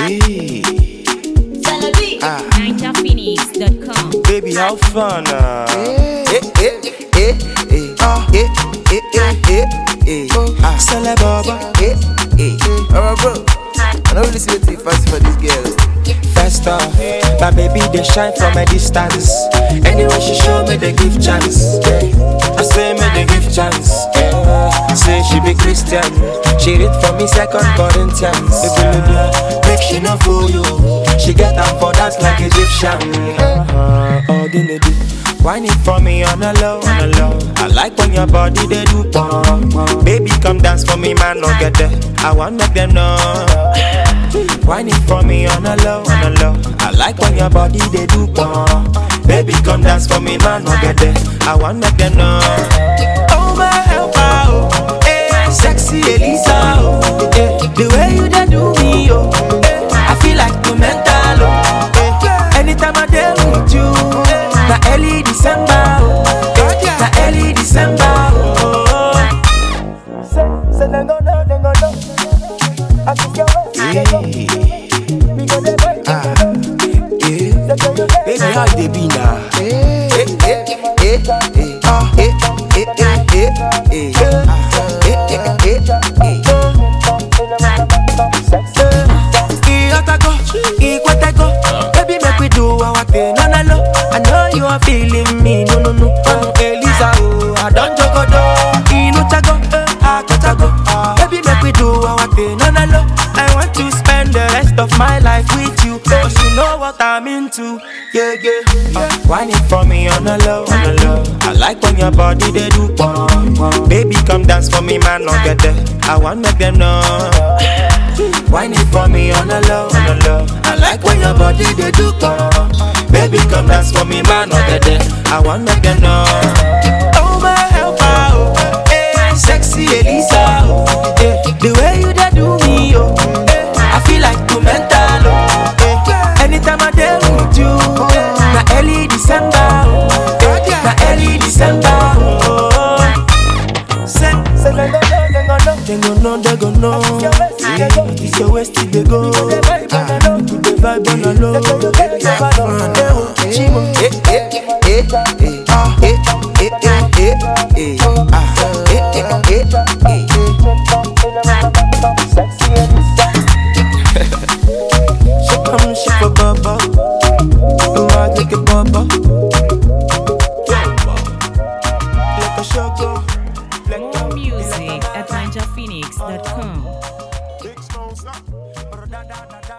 Hey. NinjaPhoenix.com. Baby, how fun? Celebaba. Bro, I don't really see what you fast for this girl. First off, my baby they shine from a distance. Anyway, she show me they give chance. I say me they give chance. Say she be Christian. She read for me 2 Corinthians. Make she no fool you. She get up for dance like Egyptian. Ordinary. Whine it for me on a low, on a low. I like when your body they do pom. Baby come dance for me, man, no get there. I want make them know. Whine it for me on a low, on a low. I like when your body they do pom. Baby come dance for me, man, no get there. I want make them know. Oh my helper, oh, eh, sexy Elisa, oh, eh, the way you they do me, oh, eh, I feel like you mental, oh, eh, anytime I deal with you. Na early December, na early December. Say they go know. I think you're Hey. Baby, how they be now? Baby, make we do our thing, no, no, no. I know you are feeling me, no, no, no. Elisa, oh, I don't joke, Inu chago, I chago. Baby, make we do our thing, no, no, no. I want to spend the rest of my life with you, cause you know what I'm into, yeah, yeah. Whine it for me on a low, on a low. I like when your body they do pom. Baby, come dance for me, man, no get there. I want make them know. Whine it for me on a low, on a low. I like when your body they do pom. Baby, come dance for me, man, no get there. I want make them know. Oh my helper, oh, eh, sexy Elisa, oh, eh, the way you they do me, oh, eh, I feel like you mental, oh, eh, anytime I deal with you, na early December, eh, na early December, oh. Say they go know. They go know. It's your waist till they go. To the vibe on a low. She come, she for baba. I take a baba. Like a sugar. More music at NinjaPhoenix.com. Big stones up.